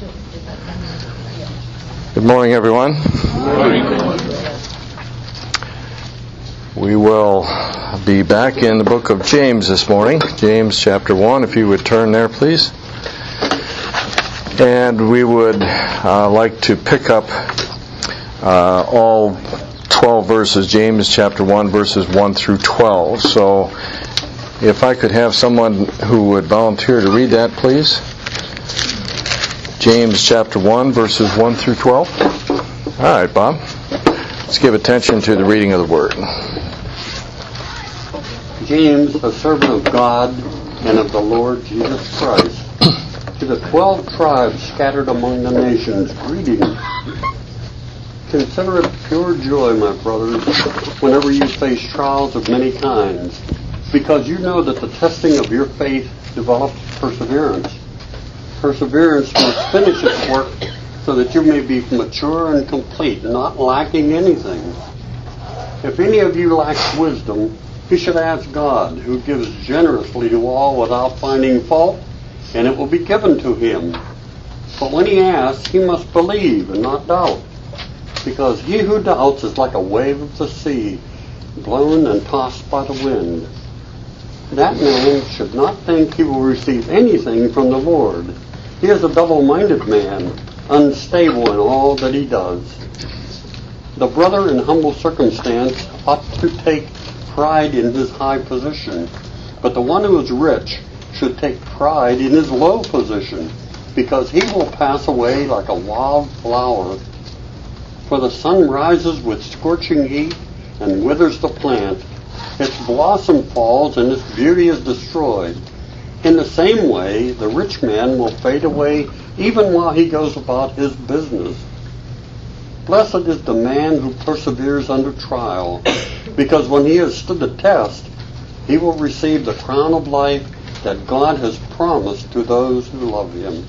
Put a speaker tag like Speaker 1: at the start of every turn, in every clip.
Speaker 1: Good morning, everyone.
Speaker 2: Good morning.
Speaker 1: We will be back in the book of James this morning. James chapter 1, if you would turn there, please. And we would like to pick up all 12 verses, James chapter 1, verses 1 through 12. So if I could have someone who would volunteer to read that, please. James chapter 1, verses 1 through 12. All right, Bob. Let's give attention to the reading of the Word.
Speaker 2: James, a servant of God and of the Lord Jesus Christ, to the 12 tribes scattered among the nations, greetings. Consider it pure joy, my brothers, whenever you face trials of many kinds, because you know that the testing of your faith develops perseverance. Perseverance must finish its work so that you may be mature and complete, not lacking anything. If any of you lacks wisdom, he should ask God, who gives generously to all without finding fault, and it will be given to him. But when he asks, he must believe and not doubt, because he who doubts is like a wave of the sea, blown and tossed by the wind. That man should not think he will receive anything from the Lord. He is a double-minded man, unstable in all that he does. The brother in humble circumstance ought to take pride in his high position, but the one who is rich should take pride in his low position, because he will pass away like a wild flower. For the sun rises with scorching heat and withers the plant. Its blossom falls and its beauty is destroyed. In the same way, the rich man will fade away even while he goes about his business. Blessed is the man who perseveres under trial, because when he has stood the test, he will receive the crown of life that God has promised to those who love him.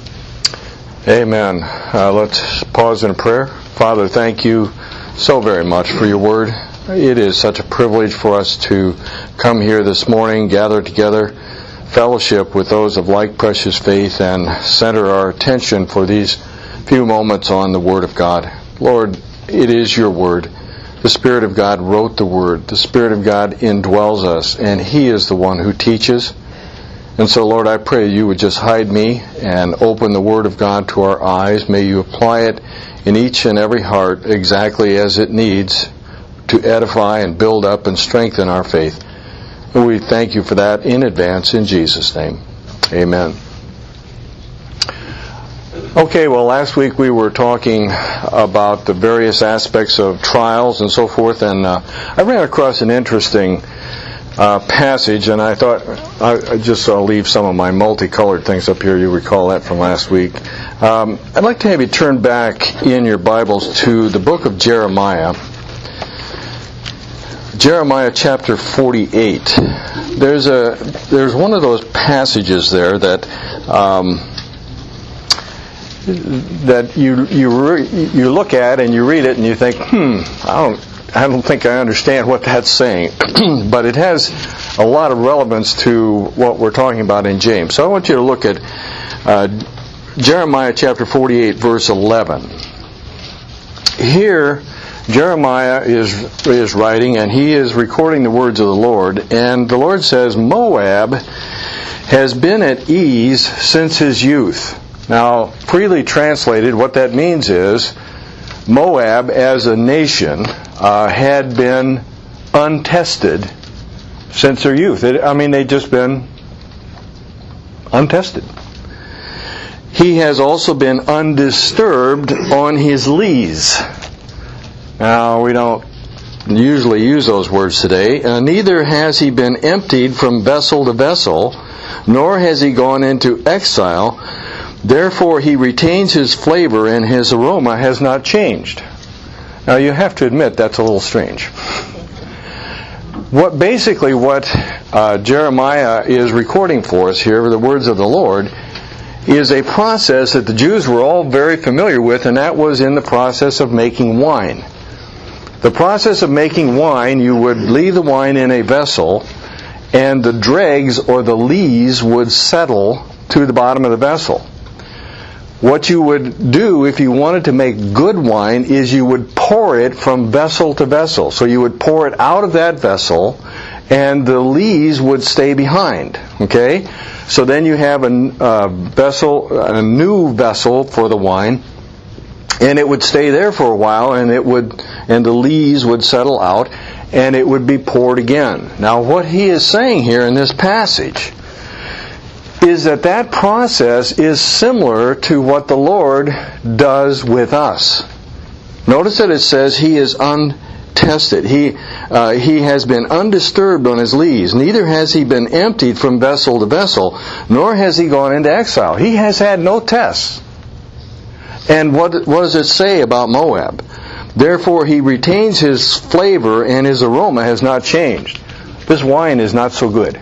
Speaker 1: Amen. Let's pause in prayer. Father, thank you so very much for your word. It is such a privilege for us to come here this morning, gather together, fellowship with those of like precious faith, and center our attention for these few moments on the Word of God. Lord, it is your Word. The Spirit of God wrote the Word. The Spirit of God indwells us, and He is the one who teaches. And so, Lord, I pray you would just hide me and open the Word of God to our eyes. May you apply it in each and every heart exactly as it needs to edify and build up and strengthen our faith. And we thank you for that in advance in Jesus' name. Amen. Okay, well, last week we were talking about the various aspects of trials and so forth, and I ran across an interesting passage, and I thought I'll leave some of my multicolored things up here. You recall that from last week. I'd like to have you turn back in your Bibles to the book of Jeremiah. Jeremiah chapter 48. There's one of those passages there that you look at and you read it and you think, I don't think I understand what that's saying, but it has a lot of relevance to what we're talking about in James. So I want you to look at Jeremiah chapter 48, verse 11. Here, Jeremiah is writing, and he is recording the words of the Lord, and the Lord says, Moab has been at ease since his youth. Now, freely translated, what that means is Moab as a nation had been untested since their youth. They'd just been untested. He has also been undisturbed on his lees. Now, we don't usually use those words today. Neither has he been emptied from vessel to vessel, nor has he gone into exile. Therefore, he retains his flavor, and his aroma has not changed. Now, you have to admit that's a little strange. What Jeremiah is recording for us here, the words of the Lord, is a process that the Jews were all very familiar with, and that was in the process of making wine. The process of making wine, you would leave the wine in a vessel, and the dregs or the lees would settle to the bottom of the vessel. what you would do if you wanted to make good wine is you would pour it from vessel to vessel. So you would pour it out of that vessel, and the lees would stay behind. Okay? So then you have a new vessel for the wine, and it would stay there for a while, and the lees would settle out, and it would be poured again. Now, what he is saying here in this passage is that process is similar to what the Lord does with us. Notice that it says he is untested. He has been undisturbed on his lees. Neither has he been emptied from vessel to vessel, nor has he gone into exile. He has had no tests. And what does it say about Moab? Therefore he retains his flavor, and his aroma has not changed. This wine is not so good.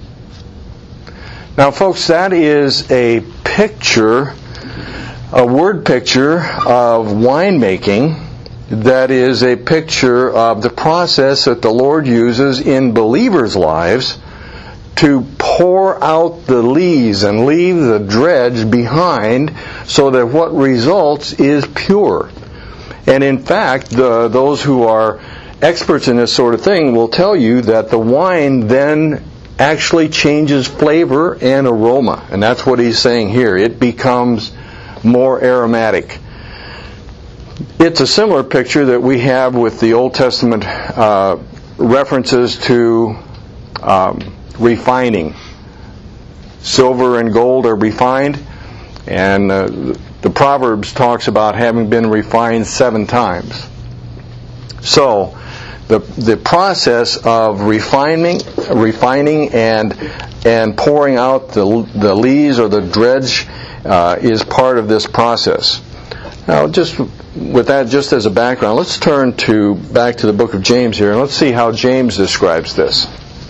Speaker 1: Now, folks, that is a picture, a word picture of winemaking. That is a picture of the process that the Lord uses in believers' lives to pour out the lees and leave the dredge behind, so that what results is pure. And in fact, those who are experts in this sort of thing will tell you that the wine then actually changes flavor and aroma. And that's what he's saying here. It becomes more aromatic. It's a similar picture that we have with the Old Testament references to refining. Silver and gold are refined, and the Proverbs talks about having been refined 7 times. So, the process of refining and pouring out the lees or the dredge is part of this process. Now, just with that, just as a background, let's turn back to the book of James here, and let's see how James describes this.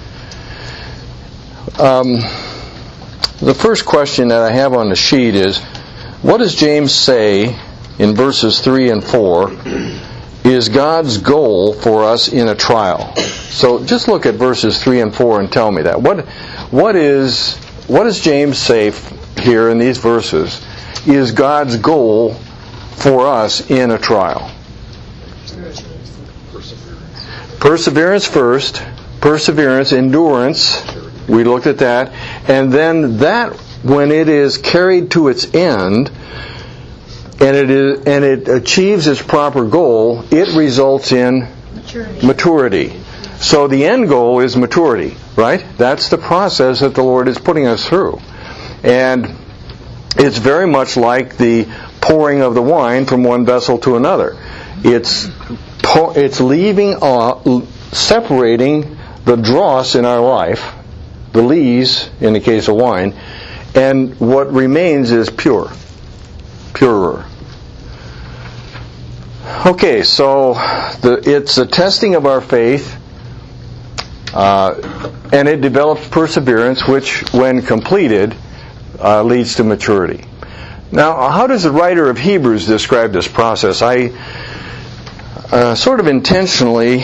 Speaker 1: The first question that I have on the sheet is, what does James say in verses 3 and 4 is God's goal for us in a trial? So just look at verses 3 and 4 and tell me that. What does James say here in these verses is God's goal for us in a trial? Perseverance first. Perseverance, endurance. We looked at that. And then that, when it is carried to its end, and it achieves its proper goal, it results in maturity. So the end goal is maturity, right? That's the process that the Lord is putting us through. And it's very much like the pouring of the wine from one vessel to another. It's separating the dross in our life, the lees in the case of wine, and what remains is purer. Okay, so it's a testing of our faith, and it develops perseverance, which, when completed, leads to maturity. Now, how does the writer of Hebrews describe this process? I sort of intentionally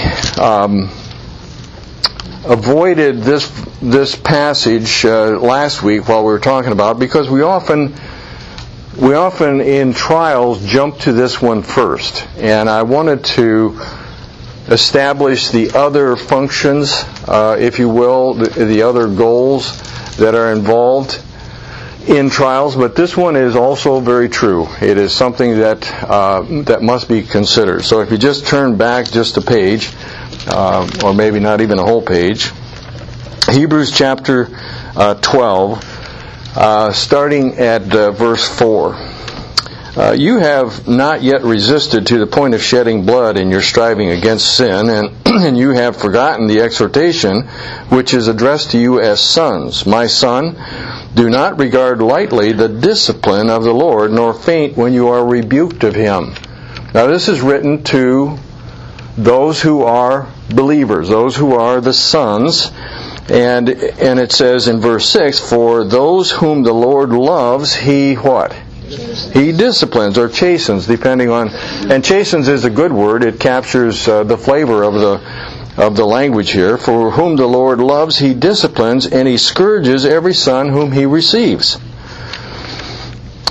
Speaker 1: avoided this passage last week while we were talking about it, because we often in trials jump to this one first, and I wanted to establish the other functions, if you will, the other goals that are involved in trials. But this one is also very true. It is something that must be considered. So if you just turn back just a page, or maybe not even a whole page, Hebrews chapter 12, starting at verse 4. You have not yet resisted to the point of shedding blood in your striving against sin, and you have forgotten the exhortation which is addressed to you as sons. My son, do not regard lightly the discipline of the Lord, nor faint when you are rebuked of him. Now this is written to those who are believers, those who are the sons. And it says in verse 6, for those whom the Lord loves, He what? He disciplines or chastens, depending on... And chastens is a good word. It captures the flavor of the language here. For whom the Lord loves, He disciplines, and He scourges every son whom He receives.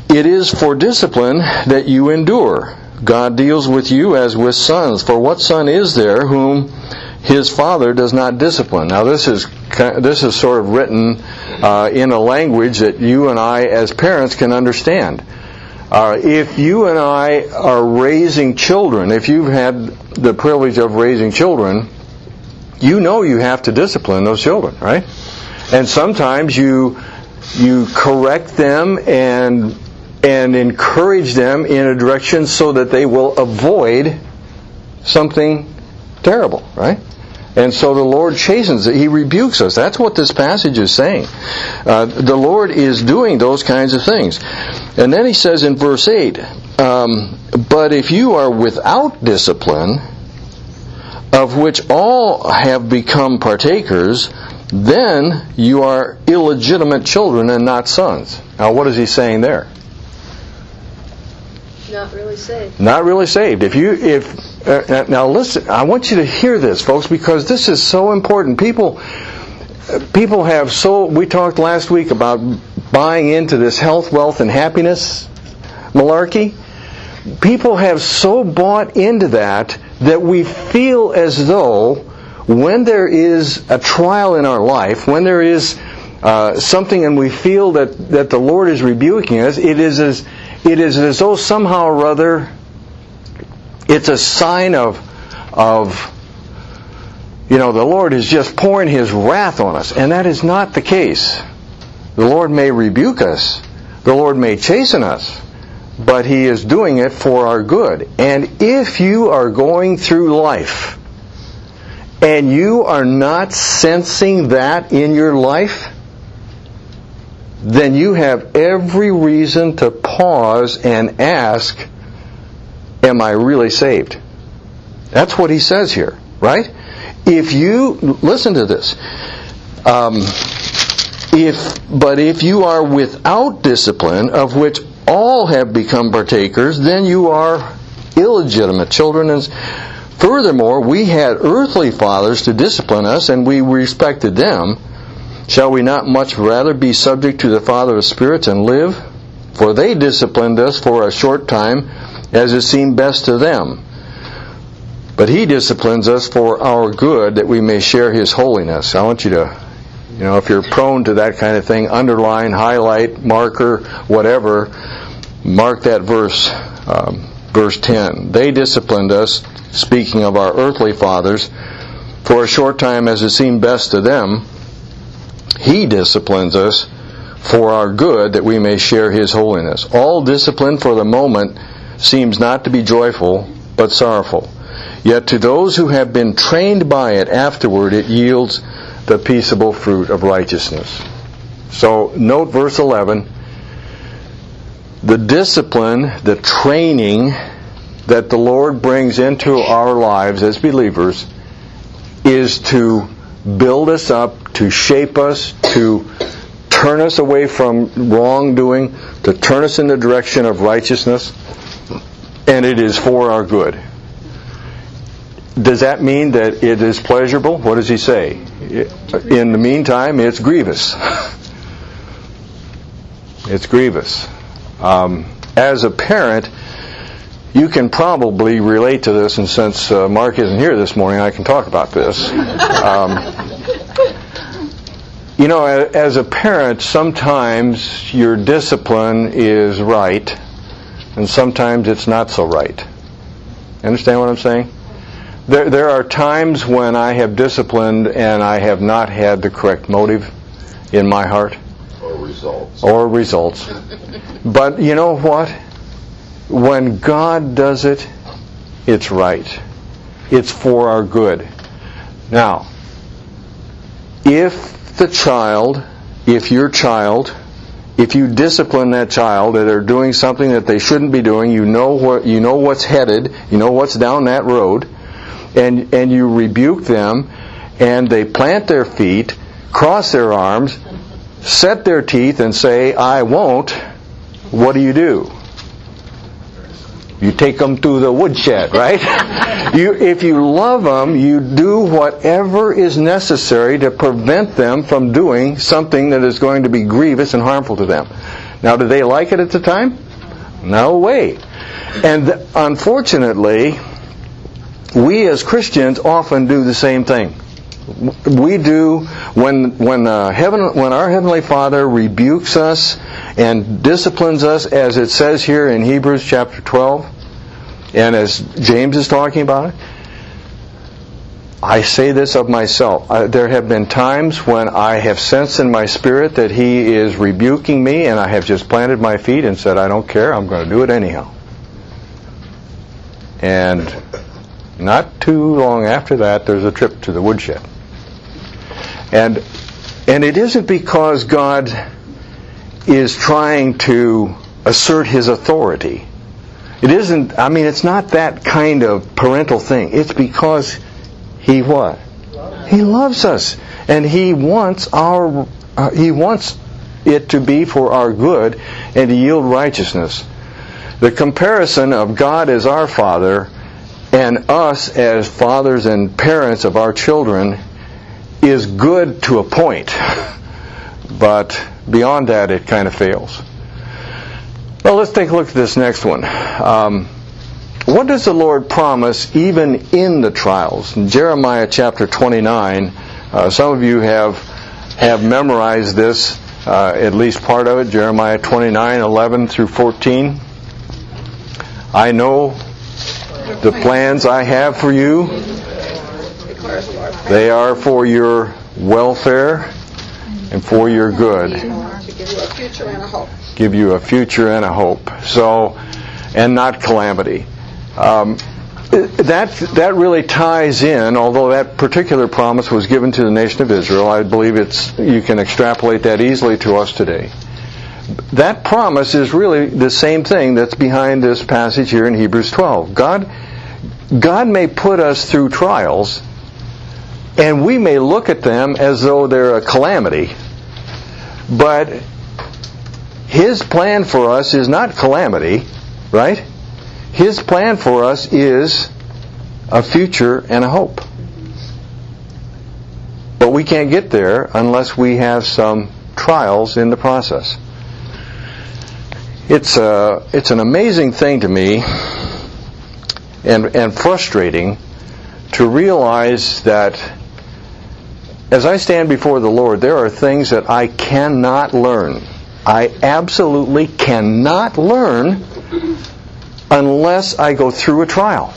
Speaker 1: It is for discipline that you endure. God deals with you as with sons. For what son is there whom his father does not discipline? Now this is sort of written in a language that you and I as parents can understand. If you and I are raising children, if you've had the privilege of raising children, you know you have to discipline those children, right? And sometimes you correct them and encourage them in a direction so that they will avoid something terrible, right? And so the Lord chastens it. He rebukes us. That's what this passage is saying. The Lord is doing those kinds of things. And then he says in verse 8, but if you are without discipline, of which all have become partakers, then you are illegitimate children and not sons. Now what is he saying there?
Speaker 3: Not really saved.
Speaker 1: Not really saved. Now listen, I want you to hear this, folks, because this is so important. People have we talked last week about buying into this health, wealth, and happiness malarkey. People have so bought into that we feel as though when there is a trial in our life, when there is something and we feel that the Lord is rebuking us, it is as though somehow or other it's a sign of the Lord is just pouring His wrath on us. And that is not the case. The Lord may rebuke us. The Lord may chasten us. But He is doing it for our good. And if you are going through life and you are not sensing that in your life, then you have every reason to pause and ask, am I really saved? That's what he says here, right? If you, listen to this, if you are without discipline, of which all have become partakers, then you are illegitimate children. And furthermore, we had earthly fathers to discipline us, and we respected them. Shall we not much rather be subject to the Father of spirits and live? For they disciplined us for a short time, as it seemed best to them. But He disciplines us for our good, that we may share His holiness. I want you to, if you're prone to that kind of thing, underline, highlight, marker, whatever, mark that verse, verse 10. They disciplined us, speaking of our earthly fathers, for a short time as it seemed best to them. He disciplines us for our good, that we may share His holiness. All discipline for the moment seems not to be joyful, but sorrowful. Yet to those who have been trained by it, afterward it yields the peaceable fruit of righteousness. So note verse 11. The discipline, the training that the Lord brings into our lives as believers is to build us up, to shape us, to turn us away from wrongdoing, to turn us in the direction of righteousness, and it is for our good. Does that mean that it is pleasurable? What does he say? In the meantime, it's grievous. It's grievous. As a parent, you can probably relate to this, and since Mark isn't here this morning, I can talk about this. As a parent, sometimes your discipline is right, and sometimes it's not so right. Understand what I'm saying? There are times when I have disciplined and I have not had the correct motive in my heart. Or results. But you know what? When God does it, it's right. It's for our good. Now, if you discipline that child that they're doing something that they shouldn't be doing, you know what's headed, you know what's down that road, and you rebuke them, and they plant their feet, cross their arms, set their teeth, and say, I won't, what do? You take them to the woodshed, right? If you love them, you do whatever is necessary to prevent them from doing something that is going to be grievous and harmful to them. Now, did they like it at the time? No way. And unfortunately, we as Christians often do the same thing. We do when our Heavenly Father rebukes us and disciplines us, as it says here in Hebrews chapter 12, and as James is talking about it. I say this of myself. There have been times when I have sensed in my spirit that He is rebuking me, and I have just planted my feet and said, I don't care, I'm going to do it anyhow. And not too long after that, there's a trip to the woodshed. And it isn't because God is trying to assert His authority. It isn't, it's not that kind of parental thing. It's because He what? He loves us, and He wants it to be for our good and to yield righteousness. The comparison of God as our Father and us as fathers and parents of our children is good to a point, but beyond that it kind of fails. Well, let's take a look at this next one. What does the Lord promise even in the trials? In Jeremiah chapter 29, some of you have memorized this, at least part of it, Jeremiah 29, 11 through 14. I know the plans I have for you. They are for your welfare and for your good.
Speaker 3: To give you a future and a hope.
Speaker 1: Give you a future and a hope. So, and not calamity. That really ties in, although that particular promise was given to the nation of Israel, I believe you can extrapolate that easily to us today. That promise is really the same thing that's behind this passage here in Hebrews 12. God may put us through trials, and we may look at them as though they're a calamity, but His plan for us is not calamity, right? His plan for us is a future and a hope. But we can't get there unless we have some trials in the process. It's an amazing thing to me and frustrating to realize that as I stand before the Lord, there are things that I cannot learn. I absolutely cannot learn unless I go through a trial.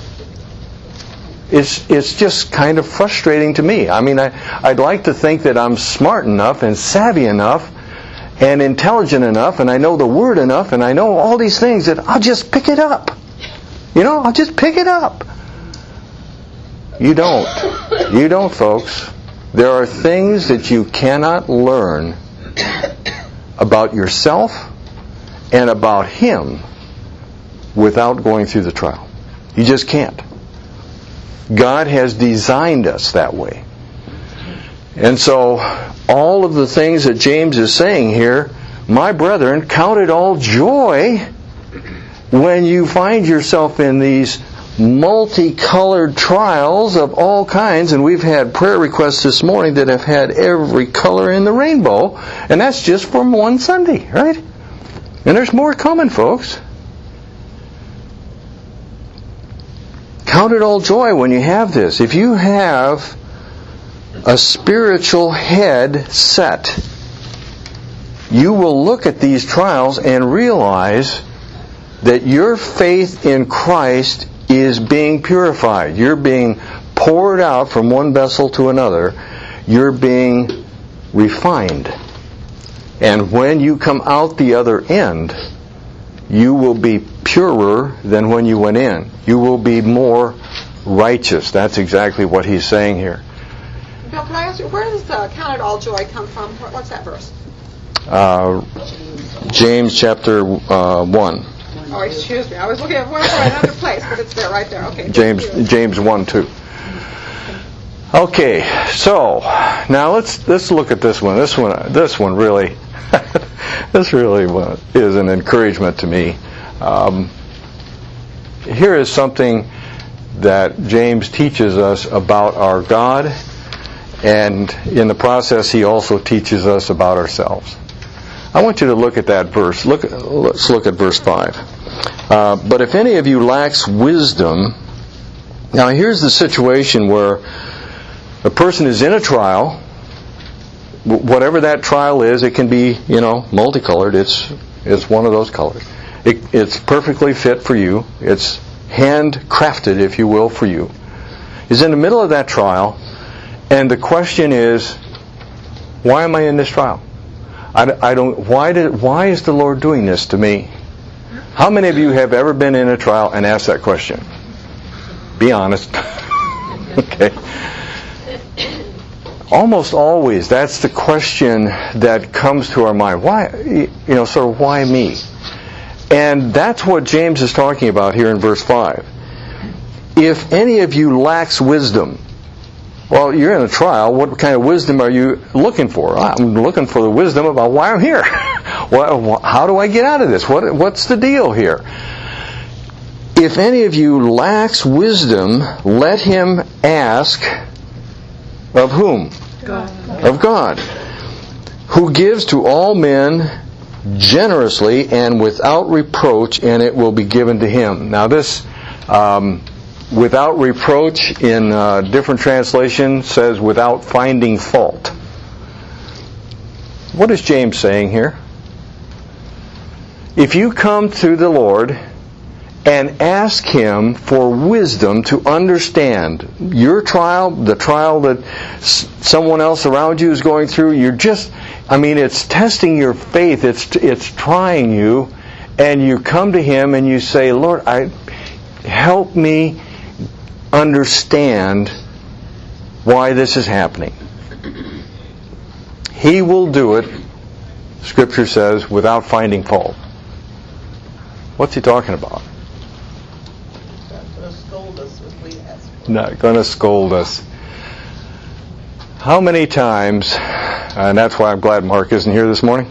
Speaker 1: It's just kind of frustrating to me. I'd like to think that I'm smart enough and savvy enough and intelligent enough, and I know the Word enough, and I know all these things that I'll just pick it up. I'll just pick it up. You don't. You don't, folks. There are things that you cannot learn about yourself and about Him without going through the trial. You just can't. God has designed us that way. And so, all of the things that James is saying here, my brethren, count it all joy when you find yourself in these multicolored trials of all kinds, and we've had prayer requests this morning that have had every color in the rainbow, and that's just from one Sunday, right? And there's more coming, folks. Count it all joy when you have this. If you have a spiritual head set, you will look at these trials and realize that your faith in Christ is being purified. You're being poured out from one vessel to another. You're being refined. And when you come out the other end, you will be purer than when you went in. You will be more righteous. That's exactly what he's saying here.
Speaker 3: Bill, can I ask you, where does count it all joy come from? What's that verse?
Speaker 1: James chapter 1.
Speaker 3: Oh, excuse me. I was looking at another place, but it's there, right there. Okay.
Speaker 1: James 1:2. Okay, so now let's look at this one. This one really, this really is an encouragement to me. Here is something that James teaches us about our God, and in the process he also teaches us about ourselves. I want you to look at that verse. Let's look at verse 5. But if any of you lacks wisdom... Now here's the situation where a person is in a trial. Whatever that trial is, it can be, multicolored. It's one of those colors. It's perfectly fit for you. It's handcrafted, if you will, for you. He's in the middle of that trial, and the question is, why am I in this trial? Why is the Lord doing this to me? How many of you have ever been in a trial and asked that question? Be honest. Okay. Almost always, that's the question that comes to our mind. Why, why me? And that's what James is talking about here in verse 5. If any of you lacks wisdom, well, you're in a trial. What kind of wisdom are you looking for? I'm looking for the wisdom about why I'm here. How do I get out of this? What's the deal here? If any of you lacks wisdom, let him ask of whom? God. Of God, who gives to all men generously and without reproach, and it will be given to him. Now this, without reproach in different translations says without finding fault. What is James saying here? If you come to the Lord and ask Him for wisdom to understand your trial, the trial that someone else around you is going through, it's testing your faith, it's trying you, and you come to Him and you say, Lord, help me understand why this is happening. He will do it, Scripture says, without finding fault. What's He talking about? Not going to scold us. How many times, and that's why I'm glad Mark isn't here this morning,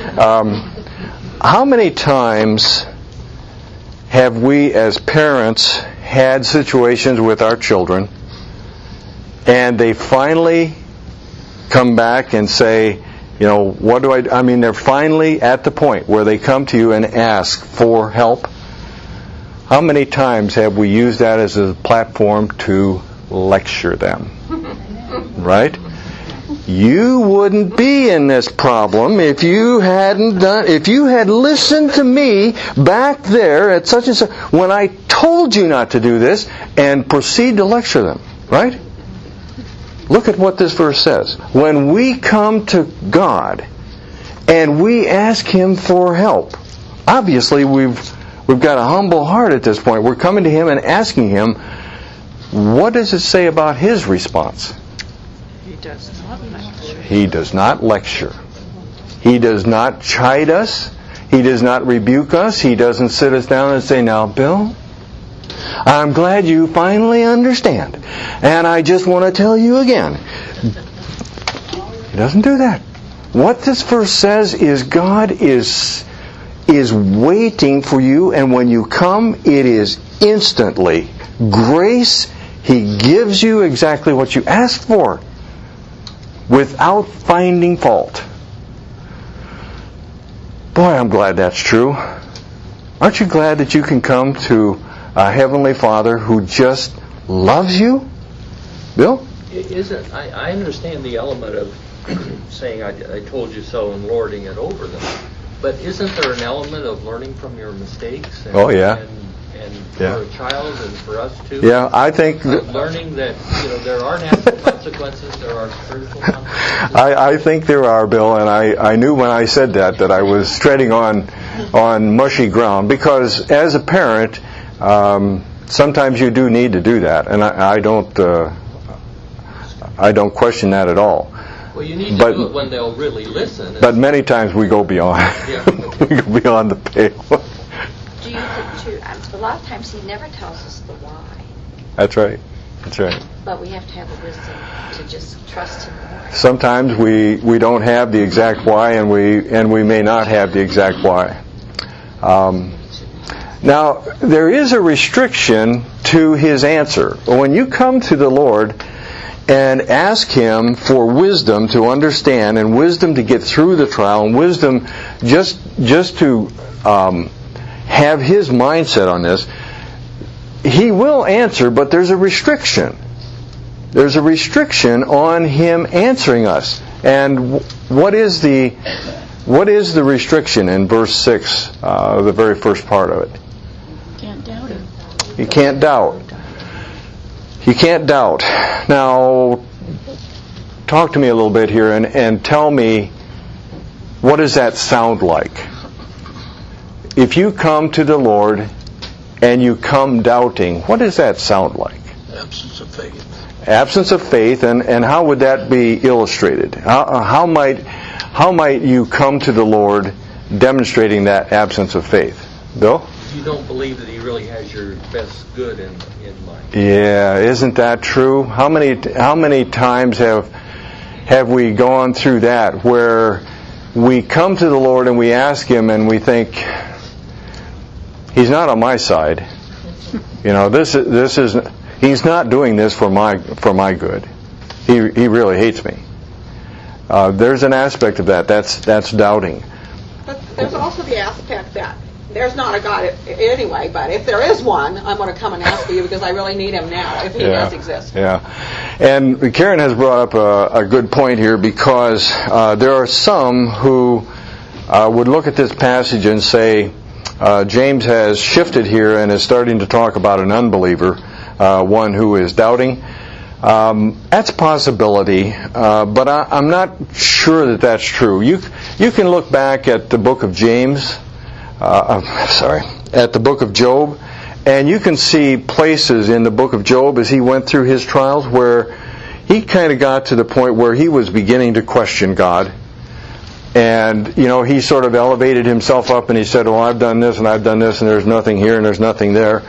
Speaker 1: how many times have we as parents had situations with our children and they finally come back and say, what do I mean, they're finally at the point where they come to you and ask for help. How many times have we used that as a platform to lecture them? Right? You wouldn't be in this problem if you had listened to me back there at such and such when I told you not to do this, and proceed to lecture them. Right? Look at what this verse says. When we come to God and we ask Him for help, obviously we've got a humble heart at this point. We're coming to Him and asking Him, what does it say about His response?
Speaker 3: He does not lecture.
Speaker 1: He does not lecture. He does not chide us. He does not rebuke us. He doesn't sit us down and say, now, Bill, I'm glad you finally understand. And I just want to tell you again. He doesn't do that. What this verse says is God is waiting for you, and when you come, it is instantly grace. He gives you exactly what you asked for without finding fault. Boy, I'm glad that's true. Aren't you glad that you can come to a Heavenly Father who just loves you? Bill?
Speaker 4: I understand the element of saying I told you so and lording it over them. But isn't there an element of learning from your mistakes? And,
Speaker 1: oh, yeah.
Speaker 4: And for a child and for us too?
Speaker 1: Yeah, I think...
Speaker 4: learning that there are natural consequences, there are spiritual consequences.
Speaker 1: I think there are, Bill, and I knew when I said that I was treading on mushy ground, because as a parent, sometimes you do need to do that, and I don't question that at all.
Speaker 4: Well, you need to do it when they'll really listen.
Speaker 1: But many times we go beyond.
Speaker 4: Yeah.
Speaker 1: We go beyond the pale.
Speaker 5: Do you think, too, a lot of times He never tells us the why.
Speaker 1: That's right. That's right.
Speaker 5: But we have to have the wisdom to just trust Him more.
Speaker 1: Sometimes we don't have the exact why, and we may not have the exact why. Now, there is a restriction to His answer. When you come to the Lord and ask Him for wisdom to understand, and wisdom to get through the trial, and wisdom just to have His mindset on this, He will answer, but there's a restriction. There's a restriction on Him answering us. And what is the restriction in verse 6, the very first part of it?
Speaker 6: Can't doubt Him.
Speaker 1: You can't doubt. You can't doubt. Now, talk to me a little bit here and tell me, what does that sound like? If you come to the Lord and you come doubting, what does that sound like?
Speaker 7: Absence of faith.
Speaker 1: Absence of faith, and how would that be illustrated? How might you come to the Lord demonstrating that absence of faith? Bill?
Speaker 4: You don't believe that He really has your best good in mind.
Speaker 1: Yeah, isn't that true? How many times have we gone through that, where we come to the Lord and we ask Him and we think, He's not on my side. You know, this is He's not doing this for my good. He really hates me. There's an aspect of that. That's doubting.
Speaker 3: But there's also the aspect that there's not a God anyway, but if there is one, I'm going to come and ask for you because I really need Him now, if He does exist.
Speaker 1: Yeah. And Karen has brought up a good point here, because there are some who would look at this passage and say, James has shifted here and is starting to talk about an unbeliever, one who is doubting. That's a possibility, but I'm not sure that that's true. You can look back at the book of James, at the book of Job, and you can see places in the book of Job as he went through his trials where he kind of got to the point where he was beginning to question God. And, he sort of elevated himself up and he said, well, I've done this and I've done this and there's nothing here and there's nothing there.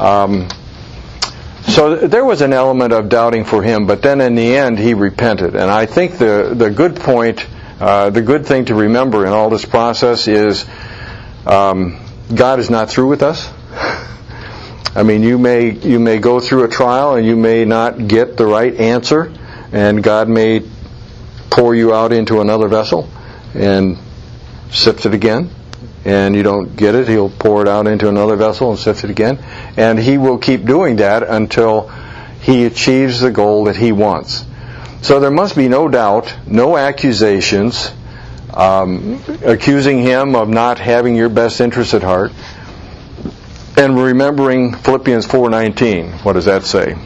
Speaker 1: So there was an element of doubting for him, but then in the end he repented. And I think the good point, the good thing to remember in all this process is God is not through with us. I mean, you may go through a trial and you may not get the right answer, and God may pour you out into another vessel and sift it again, and you don't get it, He'll pour it out into another vessel and sift it again, and He will keep doing that until He achieves the goal that He wants. So there must be no doubt, no accusations, accusing Him of not having your best interests at heart, and remembering Philippians 4:19. What does that say?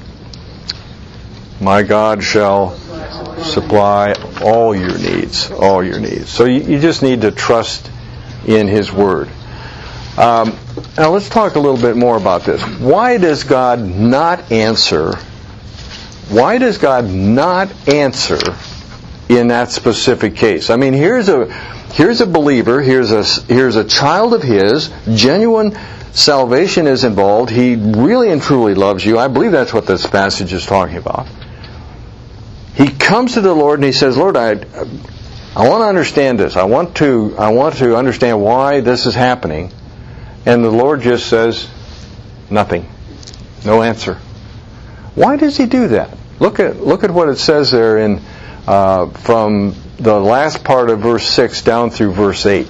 Speaker 1: My God shall supply all your needs. All your needs. So you just need to trust in His Word. Now let's talk a little bit more about this. Why does God not answer? Why does God not answer in that specific case? I mean, here's a believer, here's a child of His, genuine salvation is involved. He really and truly loves you. I believe that's what this passage is talking about. He comes to the Lord and he says, Lord, I want to understand this. I want to understand why this is happening. And the Lord just says, nothing. No answer. Why does He do that? Look at what it says there in from the last part of verse 6 down through verse 8.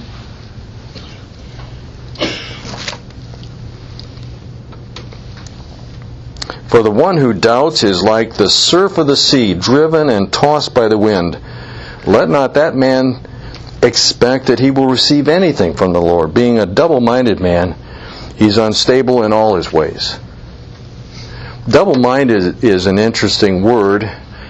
Speaker 1: For the one who doubts is like the surf of the sea, driven and tossed by the wind. Let not that man expect that he will receive anything from the Lord. Being a double-minded man, he's unstable in all his ways. Double-minded is an interesting word.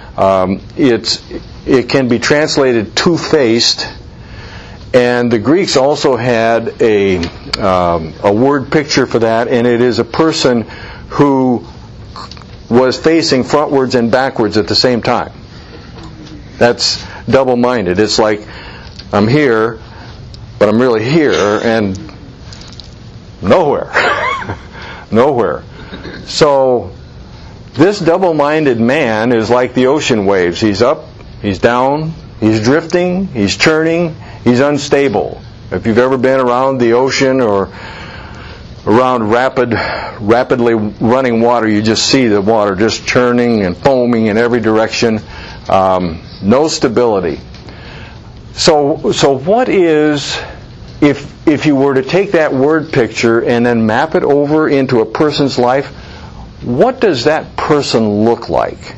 Speaker 1: It can be translated two-faced, and the Greeks also had a word picture for that, and it is a person who was facing frontwards and backwards at the same time. That's double-minded. It's like, I'm here, but I'm really here, and nowhere. Nowhere. So, this double-minded man is like the ocean waves. He's up, he's down, he's drifting, he's churning, he's unstable. If you've ever been around the ocean or around rapidly running water, you just see the water just churning and foaming in every direction. No stability. So what is, if you were to take that word picture and then map it over into a person's life, what does that person look like,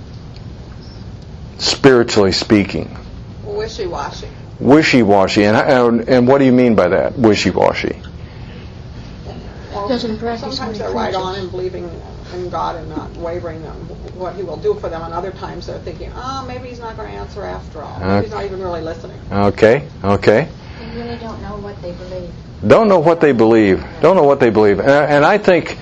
Speaker 1: spiritually speaking?
Speaker 3: Wishy-washy.
Speaker 1: Wishy-washy. And what do you mean by that, wishy-washy?
Speaker 3: Well,
Speaker 5: Doesn't practice
Speaker 3: sometimes
Speaker 5: what he
Speaker 3: they're right on
Speaker 5: preaches.
Speaker 3: and believing in God and not wavering on what He will do for them, and other times they're thinking, maybe He's not going to answer after all. Maybe He's not even really listening.
Speaker 1: Okay.
Speaker 5: They really don't know what they believe.
Speaker 1: Don't know what they believe. And I think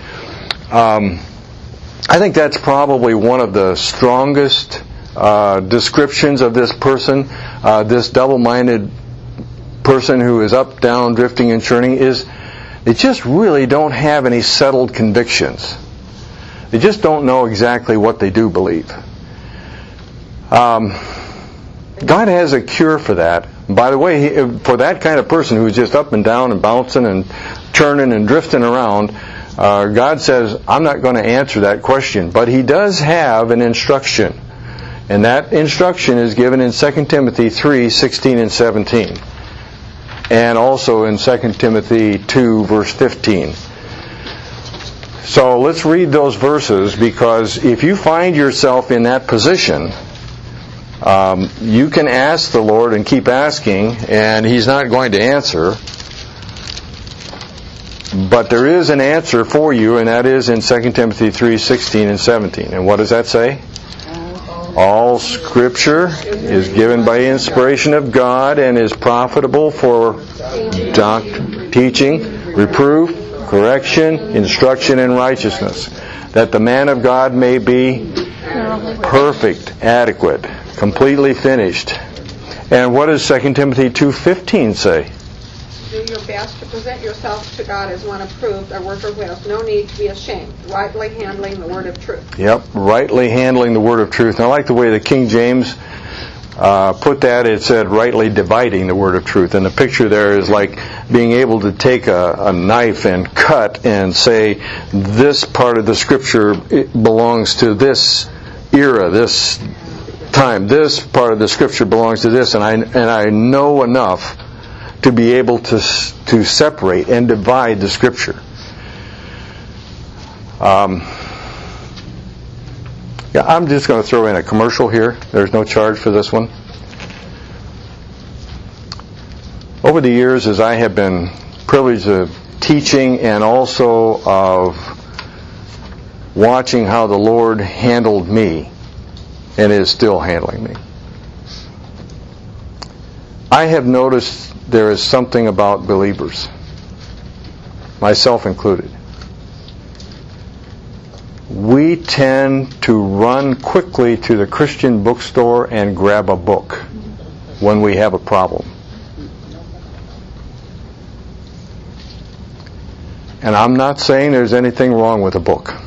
Speaker 1: that's probably one of the strongest descriptions of this person, this double-minded person who is up, down, drifting, and churning, is they just really don't have any settled convictions. They just don't know exactly what they do believe. God has a cure for that. By the way, for that kind of person who's just up and down and bouncing and churning and drifting around, God says, I'm not going to answer that question. But He does have an instruction. And that instruction is given in 2 Timothy 3:16 and 17. And also in 2 Timothy 2, verse 15. So let's read those verses, because if you find yourself in that position, you can ask the Lord and keep asking, and He's not going to answer. But there is an answer for you, and that is in 2 Timothy 3:16 and 17. And what does that say? All Scripture is given by inspiration of God and is profitable for teaching, reproof, correction, instruction in righteousness, that the man of God may be perfect, adequate, completely finished. And what does 2 Timothy 2:15 say?
Speaker 3: Do your best to present yourself to God as one approved, a worker who has no need to be ashamed, rightly handling the word of truth.
Speaker 1: Yep, rightly handling the word of truth. And I like the way the King James put that. It said rightly dividing the word of truth. And the picture there is like being able to take a knife and cut and say, this part of the Scripture belongs to this era, this time. This part of the Scripture belongs to this. And I know enough to be able to separate and divide the Scripture. I'm just going to throw in a commercial here. There's no charge for this one. Over the years, as I have been privileged of teaching and also of watching how the Lord handled me and is still handling me, I have noticed there is something about believers, myself included. We tend to run quickly to the Christian bookstore and grab a book when we have a problem. And I'm not saying there's anything wrong with a book.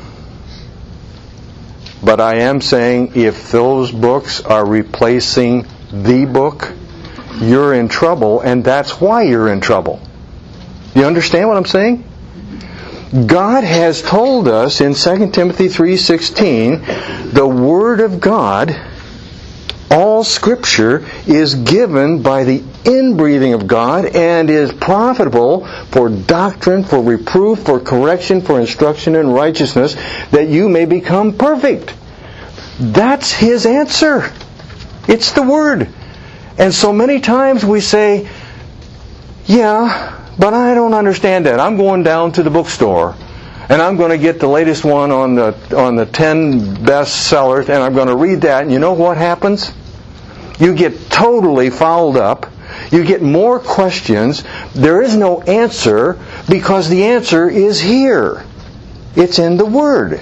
Speaker 1: But I am saying if those books are replacing the book, you're in trouble, and that's why you're in trouble. You understand what I'm saying? God has told us in 2 Timothy 3:16, the Word of God, all Scripture, is given by the inbreathing of God and is profitable for doctrine, for reproof, for correction, for instruction in righteousness, that you may become perfect. That's His answer. It's the Word. And so many times we say, yeah, but I don't understand that. I'm going down to the bookstore and I'm going to get the latest one on the 10 best sellers, and I'm going to read that, and you know what happens? You get totally fouled up. You get more questions. There is no answer because the answer is here. It's in the Word.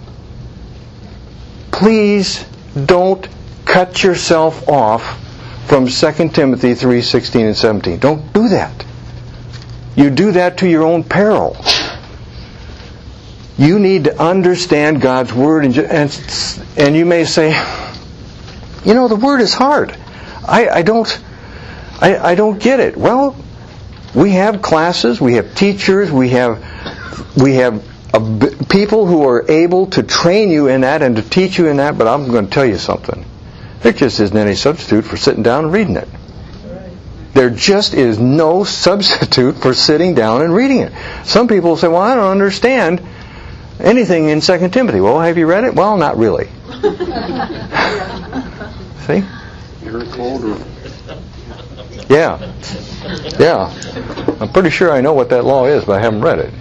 Speaker 1: Please don't cut yourself off from 2 Timothy 3:16 and 17. Don't do that. You do that to your own peril. You need to understand God's Word, and you may say, you know, the Word is hard. I don't get it. Well, we have classes, we have teachers, we have people who are able to train you in that and to teach you in that, but I'm going to tell you something. There just isn't any substitute for sitting down and reading it. There just is no substitute for sitting down and reading it. Some people say, well, I don't understand anything in 2 Timothy. Well, have you read it? Well, not really. See?
Speaker 2: Eric Holder.
Speaker 1: Yeah. I'm pretty sure I know what that law is, but I haven't read it.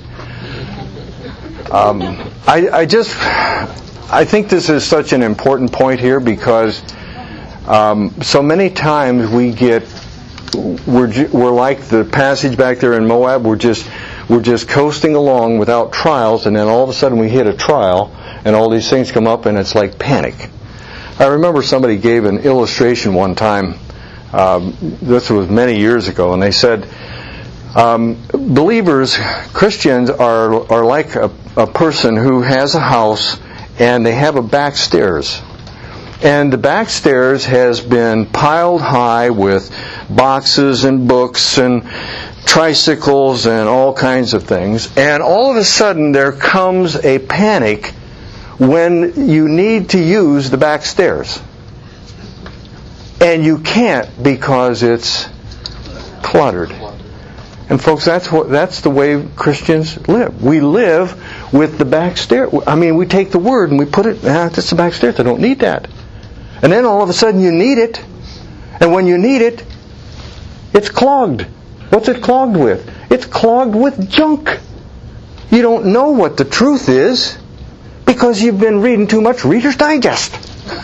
Speaker 1: I think this is such an important point here because so many times we're like the passage back there in Moab. We're just coasting along without trials, and then all of a sudden we hit a trial, and all these things come up, and it's like panic. I remember somebody gave an illustration one time. This was many years ago, and they said, believers, Christians are like a person who has a house, and they have a back stairs. And the back stairs has been piled high with boxes and books and tricycles and all kinds of things. And all of a sudden there comes a panic when you need to use the back stairs. And you can't because it's cluttered. And folks, that's the way Christians live. We live with the back stair. I mean, we take the Word and we put it, that's the back stairs. I don't need that. And then all of a sudden you need it. And when you need it, it's clogged. What's it clogged with? It's clogged with junk. You don't know what the truth is because you've been reading too much Reader's Digest.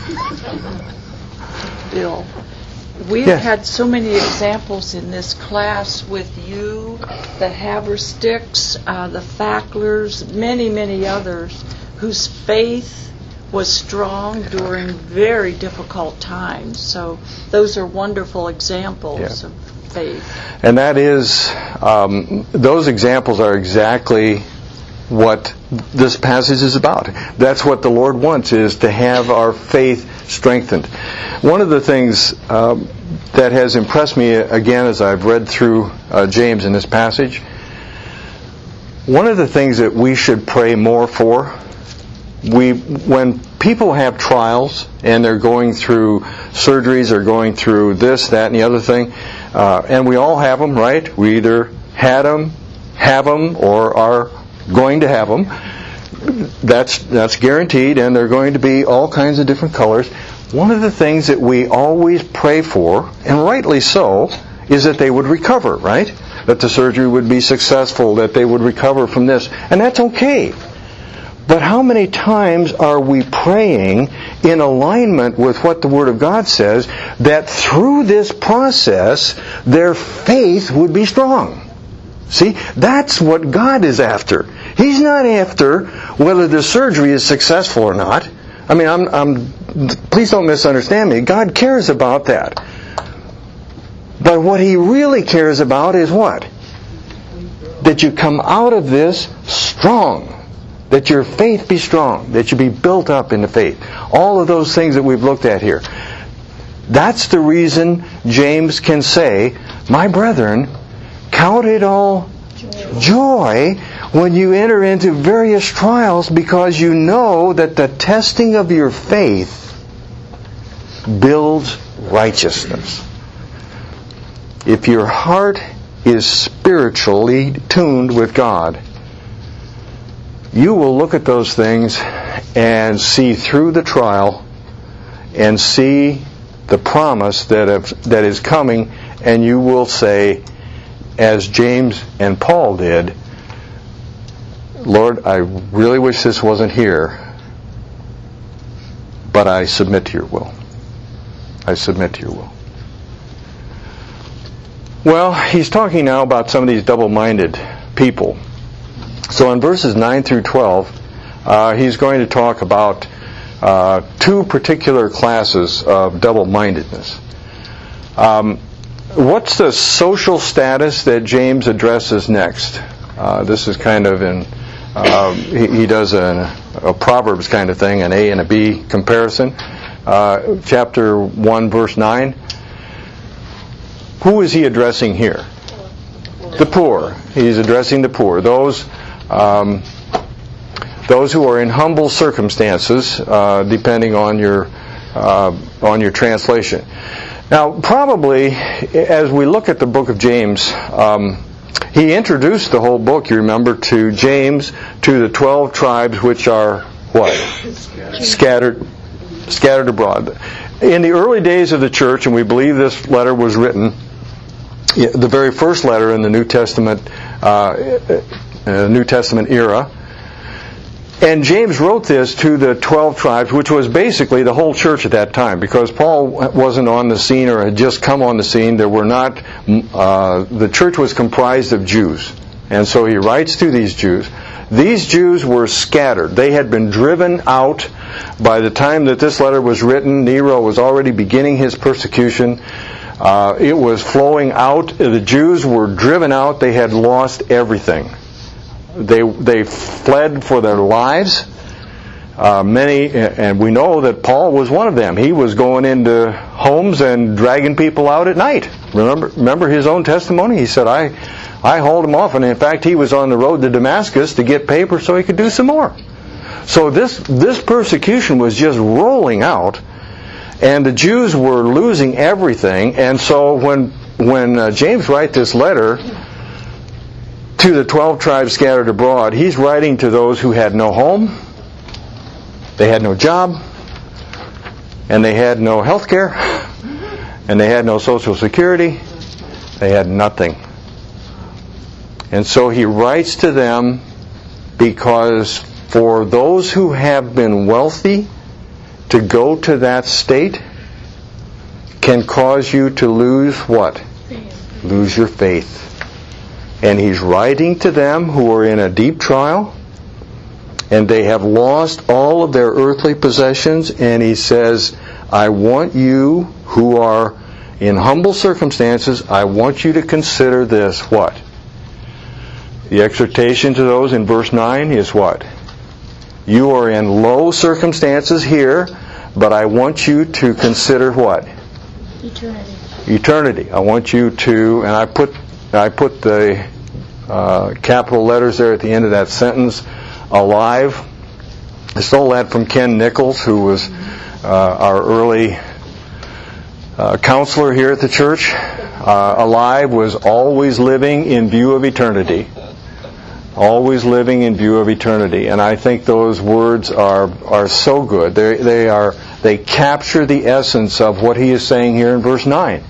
Speaker 6: Bill, we've had so many examples in this class with you, the Haversticks, the Facklers, many, many others whose faith was strong during very difficult times. So those are wonderful examples of faith.
Speaker 1: And that is, those examples are exactly what this passage is about. That's what the Lord wants, is to have our faith strengthened. One of the things that has impressed me again as I've read through James in this passage, one of the things that we should pray more for, when people have trials and they're going through surgeries or going through this, that, and the other thing, and we all have them, right? We either had them, have them, or are going to have them. That's guaranteed, and they're going to be all kinds of different colors. One of the things that we always pray for, and rightly so, is that they would recover, right? That the surgery would be successful, that they would recover from this. And that's okay. But how many times are we praying in alignment with what the Word of God says, that through this process, their faith would be strong? See, that's what God is after. He's not after whether the surgery is successful or not. I mean, please don't misunderstand me. God cares about that. But what He really cares about is what? That you come out of this strong. That your faith be strong. That you be built up in the faith. All of those things that we've looked at here. That's the reason James can say, my brethren, count it all joy when you enter into various trials, because you know that the testing of your faith builds righteousness. If your heart is spiritually tuned with God, you will look at those things and see through the trial and see the promise that is coming, and you will say, as James and Paul did, Lord, I really wish this wasn't here, but I submit to your will. I submit to your will. Well, he's talking now about some of these double-minded people. So in verses 9 through 12, he's going to talk about two particular classes of double-mindedness. What's the social status that James addresses next? This is kind of in, he does a Proverbs kind of thing, an A and a B comparison. Chapter 1, verse 9. Who is he addressing here? The poor. He's addressing the poor. Those Those who are in humble circumstances, depending on your translation. Now, probably, as we look at the book of James, he introduced the whole book, you remember, to James, to the 12 tribes which are what? Scattered abroad. In the early days of the church, and we believe this letter was written, the very first letter in the New Testament era, and James wrote this to the 12 tribes, which was basically the whole church at that time, because Paul wasn't on the scene or had just come on the scene. There were not, the church was comprised of Jews. And so he writes to these Jews. These Jews were scattered. They had been driven out. By the time that this letter was written, Nero was already beginning his persecution. It was flowing out. The Jews were driven out. They had lost everything. They fled for their lives. Many, and we know that Paul was one of them. He was going into homes and dragging people out at night. Remember his own testimony? He said, I hauled him off, and in fact he was on the road to Damascus to get paper so he could do some more. So this persecution was just rolling out, and the Jews were losing everything. And so when James writes this letter to the 12 tribes scattered abroad, he's writing to those who had no home, they had no job, and they had no health care, and they had no Social Security. They had nothing. And so he writes to them because for those who have been wealthy, to go to that state can cause you to lose what? Lose your faith. And he's writing to them who are in a deep trial, and they have lost all of their earthly possessions, and he says, I want you who are in humble circumstances, I want you to consider this, what? The exhortation to those in verse 9 is what? You are in low circumstances here, but I want you to consider what? Eternity. I want you to, and I put the capital letters there at the end of that sentence, alive. I stole that from Ken Nichols, who was our early counselor here at the church. Alive was always living in view of eternity. Always living in view of eternity. And I think those words are so good. They capture the essence of what he is saying here in verse 9.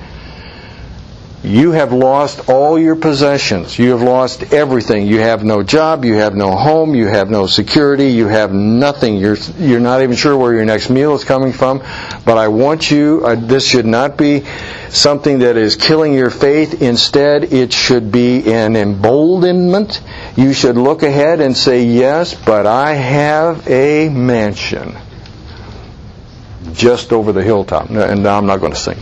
Speaker 1: You have lost all your possessions. You have lost everything. You have no job. You have no home. You have no security. You have nothing. You're not even sure where your next meal is coming from. But I want you, this should not be something that is killing your faith. Instead, it should be an emboldenment. You should look ahead and say, yes, but I have a mansion just over the hilltop. And now I'm not going to sing.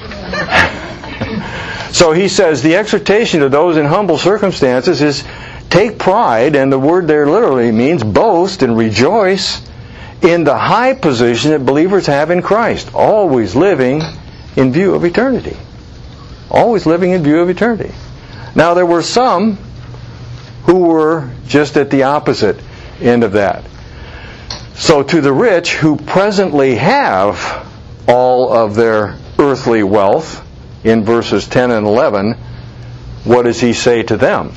Speaker 1: So he says, the exhortation to those in humble circumstances is take pride, and the word there literally means boast and rejoice in the high position that believers have in Christ, always living in view of eternity. Always living in view of eternity. Now there were some who were just at the opposite end of that. So to the rich who presently have all of their earthly wealth, in verses 10 and 11, what does he say to them?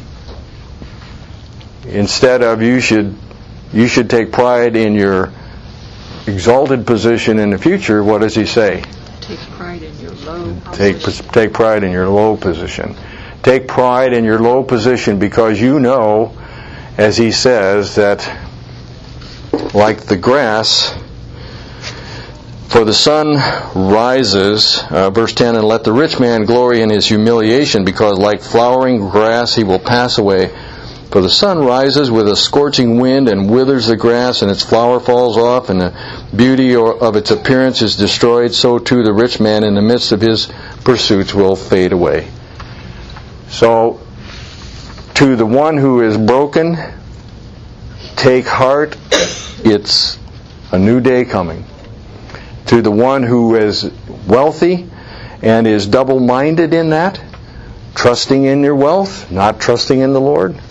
Speaker 1: Instead of you should take pride in your exalted position in the future, what does he say?
Speaker 6: Take pride in your low position.
Speaker 1: Take pride in your low position. Take pride in your low position because you know, as he says, that like the grass, for the sun rises, verse 10, and let the rich man glory in his humiliation, because like flowering grass he will pass away. For the sun rises with a scorching wind and withers the grass, and its flower falls off, and the beauty of its appearance is destroyed. So too the rich man in the midst of his pursuits will fade away. So, to the one who is broken, take heart, it's a new day coming. To the one who is wealthy and is double-minded in that, trusting in your wealth, not trusting in the Lord,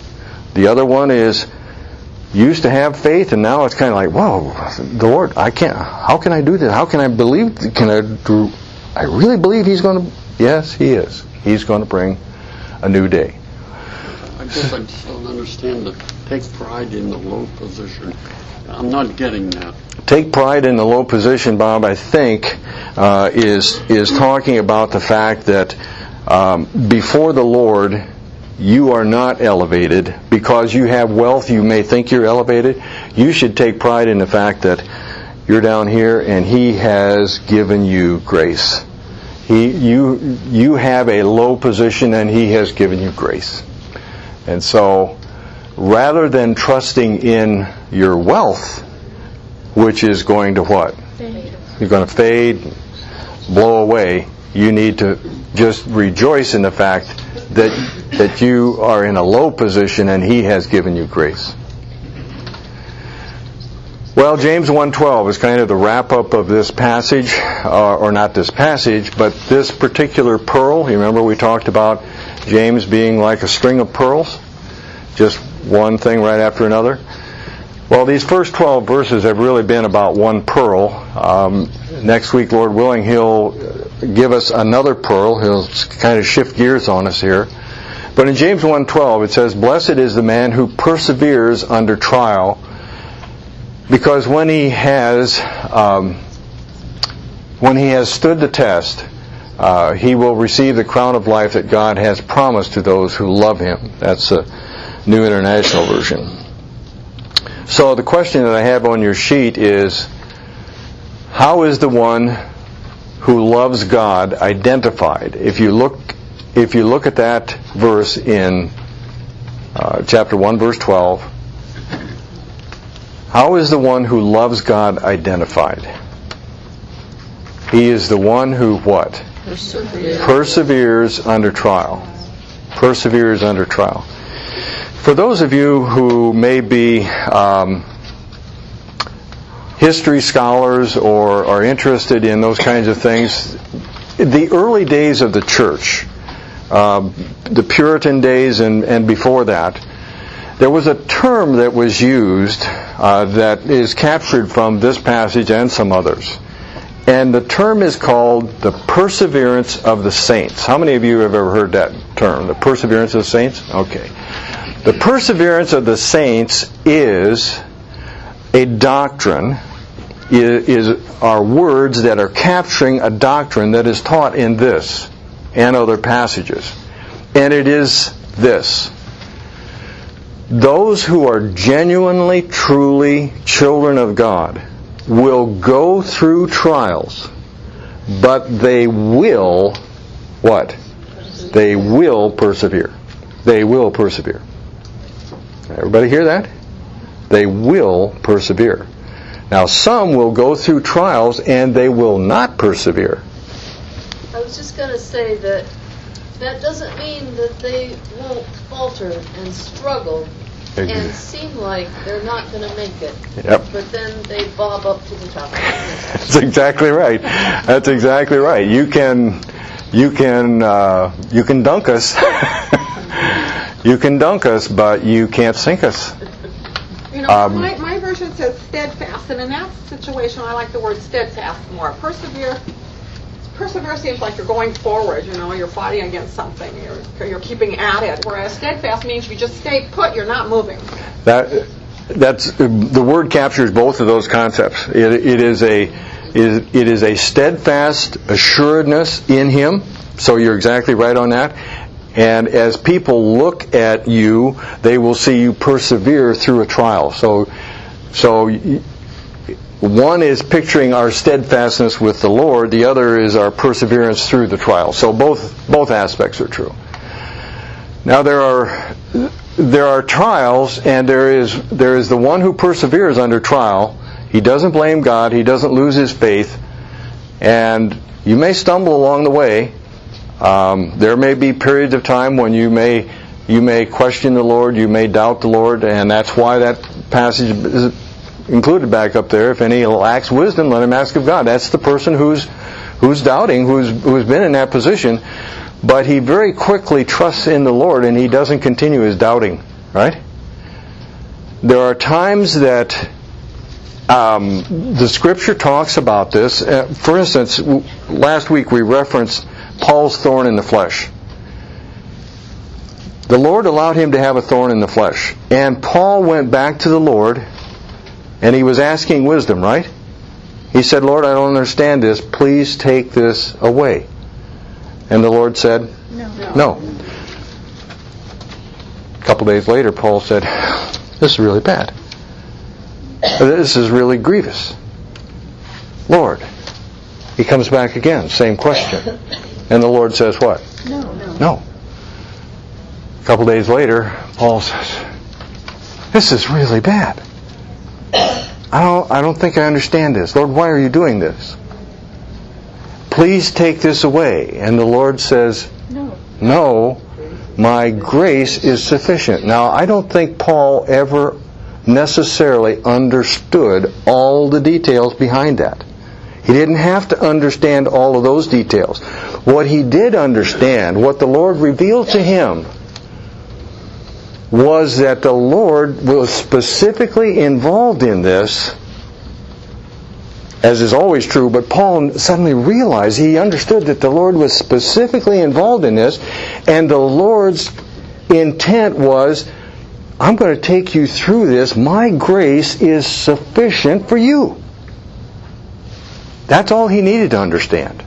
Speaker 1: The other one is used to have faith, and now it's kind of like, whoa, the Lord, I can't. How can I do this? How can I believe? I really believe He's going to? Yes, He is. He's going to bring a new day.
Speaker 2: I guess I just don't understand the take pride in the low position. I'm not getting that.
Speaker 1: Take pride in the low position, Bob, I think, is talking about the fact that before the Lord, you are not elevated. Because you have wealth, you may think you're elevated. You should take pride in the fact that you're down here and He has given you grace. You have a low position and He has given you grace. And so, rather than trusting in your wealth, which is going to what? Fade. You're going to fade, blow away. You need to just rejoice in the fact that you are in a low position and He has given you grace. Well, James 1:12 is kind of the wrap-up of this passage, or not this passage, but this particular pearl. You remember we talked about James being like a string of pearls? Just one thing right after another. Well, these first 12 verses have really been about one pearl. Next week, Lord willing, He'll give us another pearl. He'll kind of shift gears on us here. But in James 1:12, it says, "Blessed is the man who perseveres under trial, because when he has stood the test, he will receive the crown of life that God has promised to those who love Him." That's a New International Version. So the question that I have on your sheet is, how is the one who loves God identified? If you look at that verse in chapter 1, verse 12, how is the one who loves God identified? He is the one who what? Perseveres under trial. Perseveres under trial. For those of you who may be history scholars or are interested in those kinds of things, the early days of the church, the Puritan days and before that, there was a term that was used that is captured from this passage and some others. And the term is called the perseverance of the saints. How many of you have ever heard that term, the perseverance of the saints? Okay. The perseverance of the saints is a doctrine, are words that are capturing a doctrine that is taught in this and other passages. And it is this: those who are genuinely, truly children of God will go through trials, but they will, what? They will persevere. They will persevere. Everybody hear that? They will persevere. Now, some will go through trials and they will not persevere.
Speaker 7: I was just going to say that doesn't mean that they won't falter and struggle and seem like they're not going to make it.
Speaker 1: Yep.
Speaker 7: But then they bob up to the top.
Speaker 1: That's exactly right. That's exactly right. You can dunk us. You can dunk us, but you can't sink us.
Speaker 3: You know, my version says steadfast, and in that situation, I like the word steadfast more. Persevere seems like you're going forward. You know, you're fighting against something. You're keeping at it. Whereas steadfast means you just stay put. You're not moving. That's
Speaker 1: the word captures both of those concepts. It is a steadfast assuredness in Him. So you're exactly right on that. And as people look at you, they will see you persevere through a trial. So one is picturing our steadfastness with the Lord. The other is our perseverance through the trial. So both aspects are true. Now there are trials, and there is the one who perseveres under trial. He doesn't blame God. He doesn't lose his faith. And you may stumble along the way. There may be periods of time when you may question the Lord, you may doubt the Lord, and that's why that passage is included back up there. If any lacks wisdom, let him ask of God. That's the person who's doubting, who's been in that position, but he very quickly trusts in the Lord and he doesn't continue his doubting, right? There are times that the Scripture talks about this. For instance, last week we referenced Paul's thorn in the flesh. The Lord allowed him to have a thorn in the flesh. And Paul went back to the Lord, and he was asking wisdom, right? He said, Lord, I don't understand this. Please take this away. And the Lord said, No. A couple days later, Paul said, this is really bad. This is really grievous. Lord. He comes back again, same question. And the Lord says what? No. A couple days later, Paul says, this is really bad. I don't think I understand this. Lord, why are you doing this? Please take this away. And the Lord says, No, my grace is sufficient. Now, I don't think Paul ever necessarily understood all the details behind that. He didn't have to understand all of those details. What he did understand, what the Lord revealed to him, was that the Lord was specifically involved in this, as is always true, but Paul suddenly realized, he understood that the Lord was specifically involved in this, and the Lord's intent was, I'm going to take you through this. My grace is sufficient for you. That's all he needed to understand.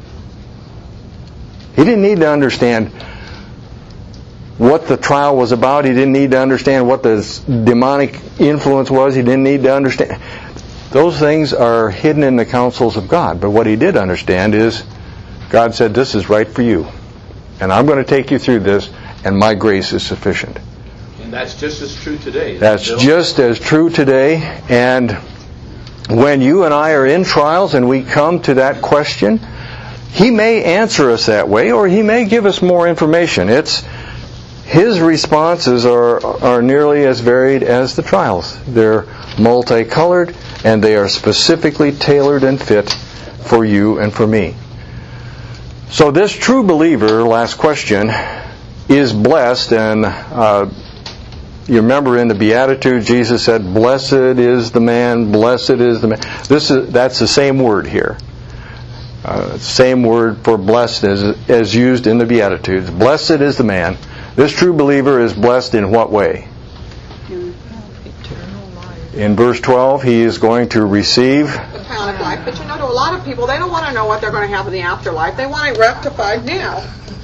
Speaker 1: He didn't need to understand what the trial was about. He didn't need to understand what the demonic influence was. He didn't need to understand. Those things are hidden in the counsels of God. But what he did understand is, God said, this is right for you. And I'm going to take you through this, and my grace is sufficient.
Speaker 8: And that's just as true today.
Speaker 1: That's just as true today. And when you and I are in trials and we come to that question, he may answer us that way, or he may give us more information. His responses are nearly as varied as the trials. They're multicolored, and they are specifically tailored and fit for you and for me. So this true believer, last question, is blessed, and you remember in the Beatitudes, Jesus said, blessed is the man, blessed is the man. That's the same word here. Same word for blessed as used in the Beatitudes. Blessed is the man. This true believer is blessed in what way?
Speaker 6: Eternal life.
Speaker 1: In verse 12, he is going to receive
Speaker 3: the crown of life. But to a lot of people, they don't want to know what they're going to have in the afterlife. They want it rectified now.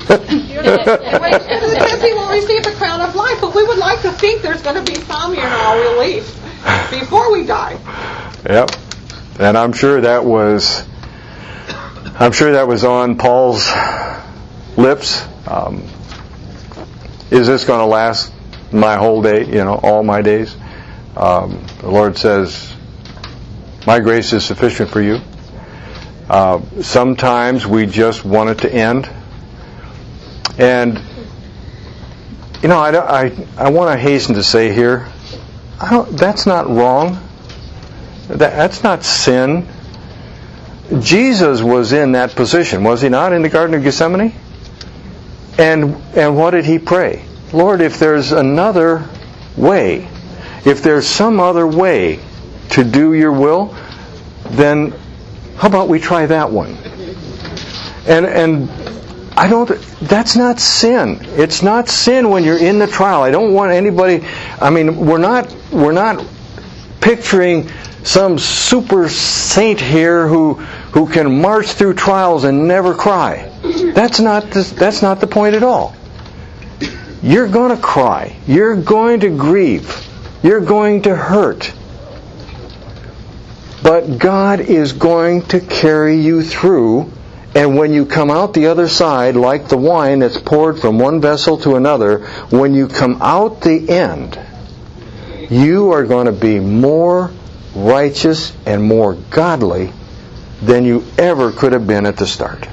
Speaker 3: It says he will receive the crown of life, but we would like to think there's going to be some, relief before we die.
Speaker 1: Yep. And I'm sure that was on Paul's lips. Is this going to last my whole day, all my days? The Lord says, my grace is sufficient for you. Sometimes we just want it to end. And, I want to hasten to say here, that's not wrong. That's not sin. Jesus was in that position, was he not, in the Garden of Gethsemane? And what did he pray? Lord, if there's another way, if there's some other way to do your will, then how about we try that one? And that's not sin. It's not sin when you're in the trial. I don't want anybody, we're not picturing some super saint here who can march through trials and never cry. That's not the point at all. You're going to cry. You're going to grieve. You're going to hurt. But God is going to carry you through, and when you come out the other side, like the wine that's poured from one vessel to another, when you come out the end, you are going to be more righteous and more godly than you ever could have been at the start.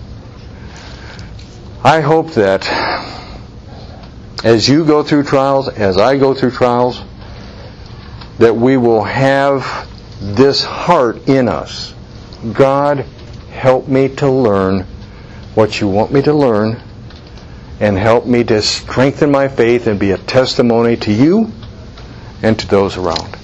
Speaker 1: I hope that as you go through trials, as I go through trials, that we will have this heart in us. God, help me to learn what you want me to learn, and help me to strengthen my faith and be a testimony to you and to those around.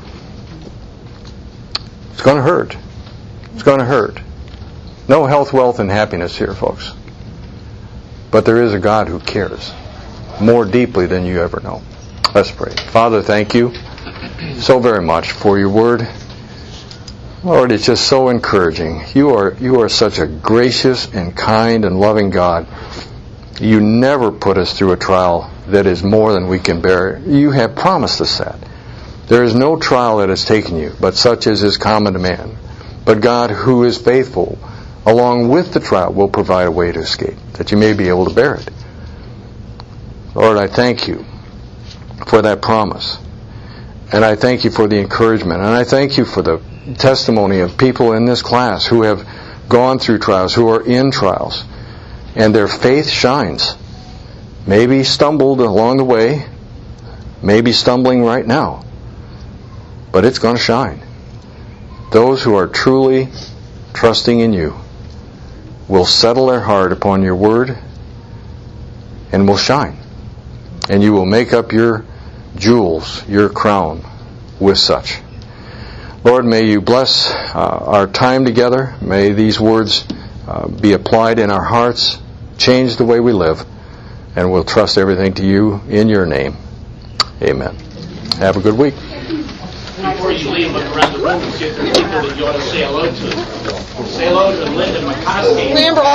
Speaker 1: It's going to hurt. It's going to hurt. No health, wealth, and happiness here, folks. But there is a God who cares more deeply than you ever know. Let's pray. Father, thank you so very much for your word. Lord, it's just so encouraging. You are such a gracious and kind and loving God. You never put us through a trial that is more than we can bear. You have promised us that. There is no trial that has taken you, but such as is common to man. But God, who is faithful, along with the trial, will provide a way to escape, that you may be able to bear it. Lord, I thank you for that promise. And I thank you for the encouragement. And I thank you for the testimony of people in this class who have gone through trials, who are in trials. And their faith shines. Maybe stumbled along the way. Maybe stumbling right now. But it's going to shine. Those who are truly trusting in you will settle their heart upon your word and will shine. And you will make up your jewels, your crown, with such. Lord, may you bless our time together. May these words be applied in our hearts, change the way we live, and we'll trust everything to you in your name. Amen. Have a good week.
Speaker 9: Before you leave, look around the room and see if there are people that you ought to say hello to. Say hello to Linda McCoskey.